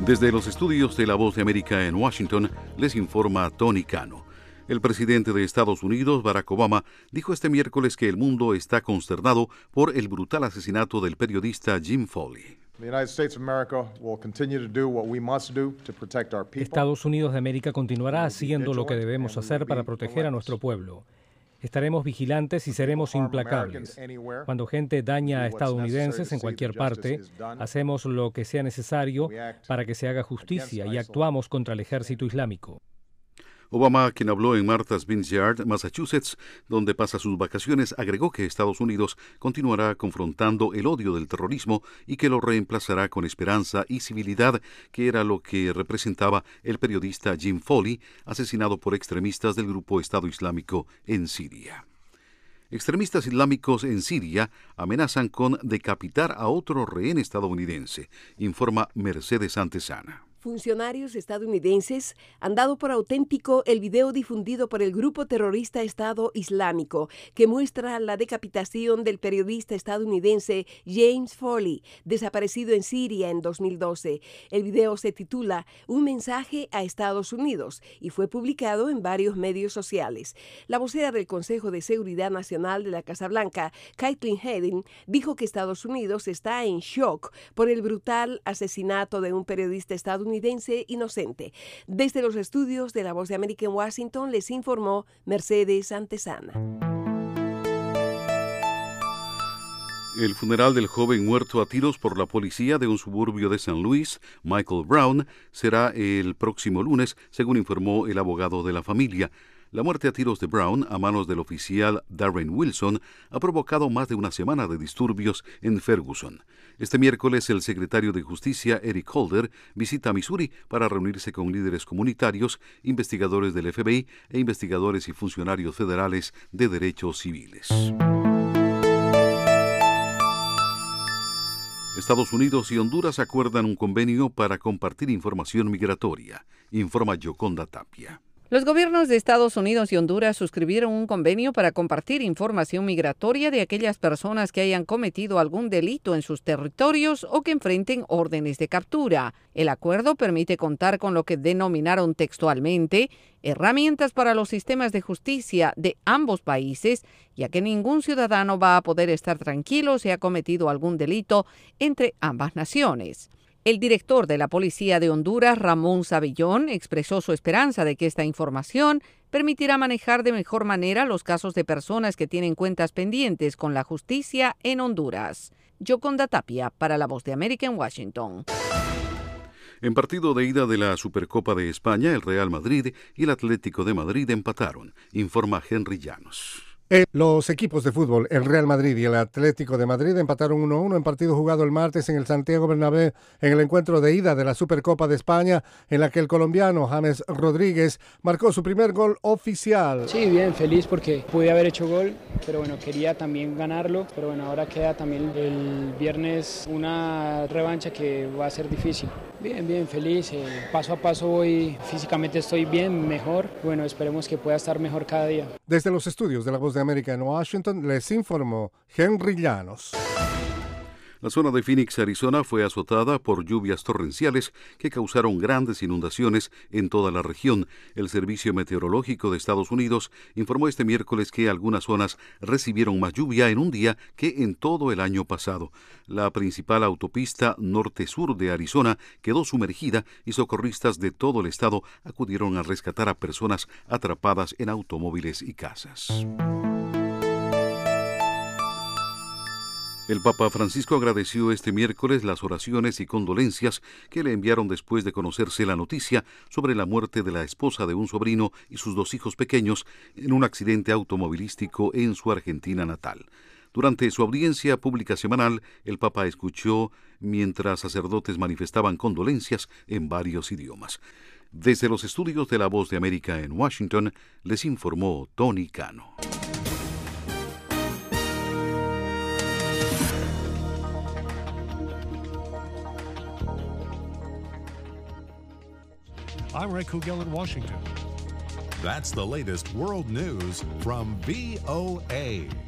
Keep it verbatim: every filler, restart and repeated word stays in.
Desde los estudios de La Voz de América en Washington, les informa Tony Cano. El presidente de Estados Unidos, Barack Obama, dijo este miércoles que el mundo está consternado por el brutal asesinato del periodista Jim Foley. Estados Unidos de América continuará haciendo lo que debemos hacer para proteger a nuestro pueblo. Estaremos vigilantes y seremos implacables. Cuando gente daña a estadounidenses en cualquier parte, hacemos lo que sea necesario para que se haga justicia y actuamos contra el ejército islámico. Obama, quien habló en Martha's Vineyard, Massachusetts, donde pasa sus vacaciones, agregó que Estados Unidos continuará confrontando el odio del terrorismo y que lo reemplazará con esperanza y civilidad, que era lo que representaba el periodista Jim Foley, asesinado por extremistas del grupo Estado Islámico en Siria. Extremistas islámicos en Siria amenazan con decapitar a otro rehén estadounidense, informa Mercedes Antesana. Funcionarios estadounidenses han dado por auténtico el video difundido por el grupo terrorista Estado Islámico, que muestra la decapitación del periodista estadounidense James Foley, desaparecido en Siria en dos mil doce. El video se titula Un mensaje a Estados Unidos y fue publicado en varios medios sociales. La vocera del Consejo de Seguridad Nacional de la Casa Blanca, Caitlin Hayden, dijo que Estados Unidos está en shock por el brutal asesinato de un periodista estadounidense inocente. Desde los estudios de La Voz de América en Washington les informó Mercedes Antesana. El funeral del joven muerto a tiros por la policía de un suburbio de San Luis, Michael Brown, será el próximo lunes, según informó el abogado de la familia. La muerte a tiros de Brown a manos del oficial Darren Wilson ha provocado más de una semana de disturbios en Ferguson. Este miércoles, el secretario de Justicia, Eric Holder, visita Missouri para reunirse con líderes comunitarios, investigadores del F B I e investigadores y funcionarios federales de derechos civiles. Estados Unidos y Honduras acuerdan un convenio para compartir información migratoria, informa Yoconda Tapia. Los gobiernos de Estados Unidos y Honduras suscribieron un convenio para compartir información migratoria de aquellas personas que hayan cometido algún delito en sus territorios o que enfrenten órdenes de captura. El acuerdo permite contar con lo que denominaron textualmente herramientas para los sistemas de justicia de ambos países, ya que ningún ciudadano va a poder estar tranquilo si ha cometido algún delito entre ambas naciones. El director de la Policía de Honduras, Ramón Sabillón, expresó su esperanza de que esta información permitirá manejar de mejor manera los casos de personas que tienen cuentas pendientes con la justicia en Honduras. Yoconda Tapia, para La Voz de América en Washington. En partido de ida de la Supercopa de España, el Real Madrid y el Atlético de Madrid empataron, informa Henry Llanos. Los equipos de fútbol, el Real Madrid y el Atlético de Madrid, empataron uno a uno en partido jugado el martes en el Santiago Bernabéu en el encuentro de ida de la Supercopa de España, en la que el colombiano James Rodríguez marcó su primer gol oficial. Sí, bien, feliz porque pude haber hecho gol, pero bueno, quería también ganarlo, pero bueno, ahora queda también el viernes una revancha que va a ser difícil. Bien, bien, feliz, eh, paso a paso voy, físicamente estoy bien, mejor, bueno, esperemos que pueda estar mejor cada día. Desde los estudios de La Voz de América en Washington, les informó Henry Llanos. La zona de Phoenix, Arizona, fue azotada por lluvias torrenciales que causaron grandes inundaciones en toda la región. El Servicio Meteorológico de Estados Unidos informó este miércoles que algunas zonas recibieron más lluvia en un día que en todo el año pasado. La principal autopista norte-sur de Arizona quedó sumergida y socorristas de todo el estado acudieron a rescatar a personas atrapadas en automóviles y casas. El Papa Francisco agradeció este miércoles las oraciones y condolencias que le enviaron después de conocerse la noticia sobre la muerte de la esposa de un sobrino y sus dos hijos pequeños en un accidente automovilístico en su Argentina natal. Durante su audiencia pública semanal, el Papa escuchó mientras sacerdotes manifestaban condolencias en varios idiomas. Desde los estudios de La Voz de América en Washington, les informó Tony Cano. I'm Ray Kugel in Washington. That's the latest world news from V O A.